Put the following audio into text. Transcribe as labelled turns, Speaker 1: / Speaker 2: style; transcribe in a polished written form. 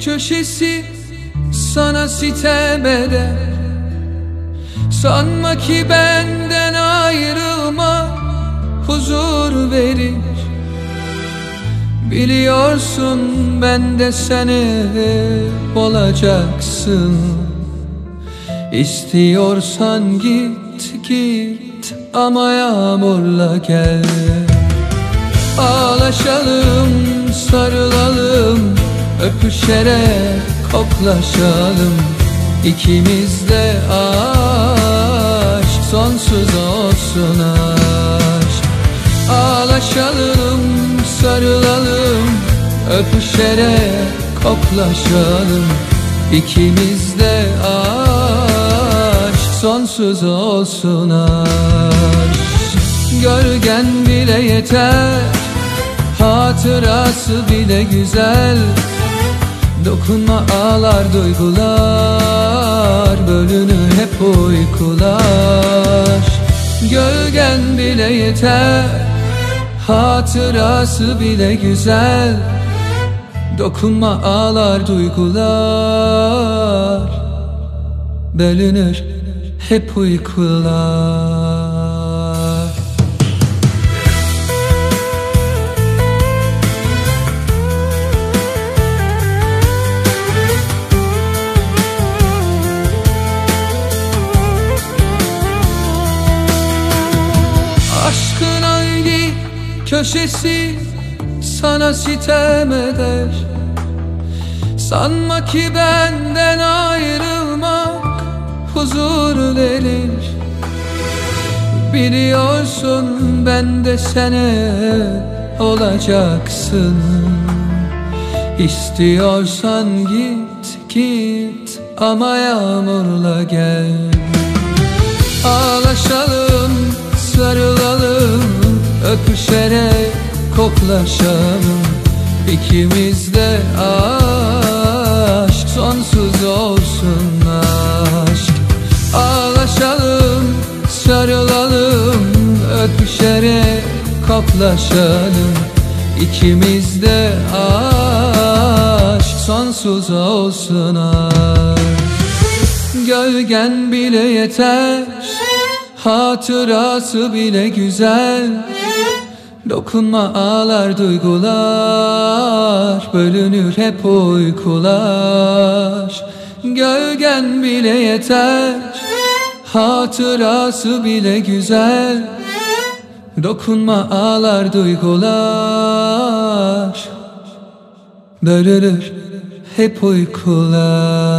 Speaker 1: köşesi sana sitem eder. Sanma ki benden ayrılma huzur verir. Biliyorsun ben de sen hep olacaksın. İstiyorsan git git ama yağmurla gel. Ağlaşalım, sarılalım, öpüşerek koklaşalım. İkimiz de aşk, sonsuz olsun aşk. Ağlaşalım, sarılalım, öpüşerek koklaşalım. İkimiz de aşk, sonsuz olsun aşk. Gölgen bile yeter, hatırası bile güzel. Dokunma ağlar duygular, bölünür hep uykular. Gölgen bile yeter, hatırası bile güzel. Dokunma ağlar duygular, bölünür hep uykular. Aşkın hangi köşesi sana sitem eder? Sanma ki benden ayrılmak huzur verir. Biliyorsun ben de sen hep olacaksın. İstiyorsan git git ama yağmurla gel. Ağlaşalım, sarılalım, öpüşerek koklaşalım. İkimiz de aşk, sonsuz olsun aşk. Ağlaşalım, sarılalım, öpüşerek koklaşalım. İkimiz de aşk, sonsuz olsun aşk. Gölgen bile yeter, hatırası bile güzel. Dokunma ağlar duygular, bölünür hep uykular. Gölgen bile yeter, hatırası bile güzel. Dokunma ağlar duygular, bölünür hep uykular.